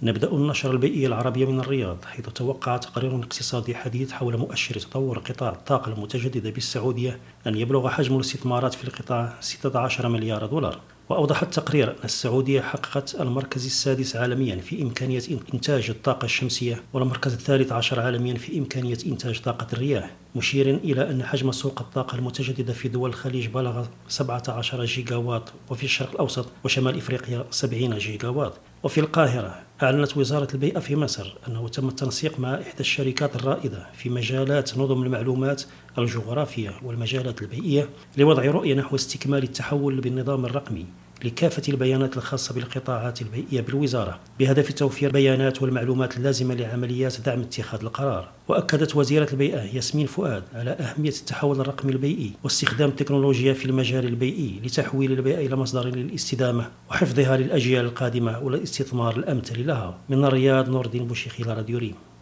نبدأ النشرة البيئية العربية من الرياض، حيث توقع تقرير اقتصادي حديث حول مؤشر تطور قطاع الطاقة المتجددة بالسعودية أن يبلغ حجم الاستثمارات في القطاع 16 مليار دولار. وأوضح التقرير أن السعودية حققت المركز السادس عالميا في إمكانية إنتاج الطاقة الشمسية، والمركز الثالث عشر عالميا في إمكانية إنتاج طاقة الرياح، مشيرا إلى أن حجم سوق الطاقة المتجددة في دول الخليج بلغ 17 جيجا وات، وفي الشرق الأوسط وشمال إفريقيا 70 جيجا وات. وفي القاهرة أعلنت وزارة البيئة في مصر أنه تم التنسيق مع إحدى الشركات الرائدة في مجالات نظم المعلومات الجغرافية والمجالات البيئية لوضع رؤية نحو استكمال التحول بالنظام الرقمي لكافة البيانات الخاصة بالقطاعات البيئية بالوزارة، بهدف توفير البيانات والمعلومات اللازمة لعمليات دعم اتخاذ القرار. وأكدت وزيرة البيئة ياسمين فؤاد على أهمية التحول الرقمي البيئي واستخدام التكنولوجيا في المجال البيئي لتحويل البيئة إلى مصدر للاستدامة وحفظها للأجيال القادمة والاستثمار الأمثل لها. من الرياض، نور الدين بوشيخي، راديو ريم.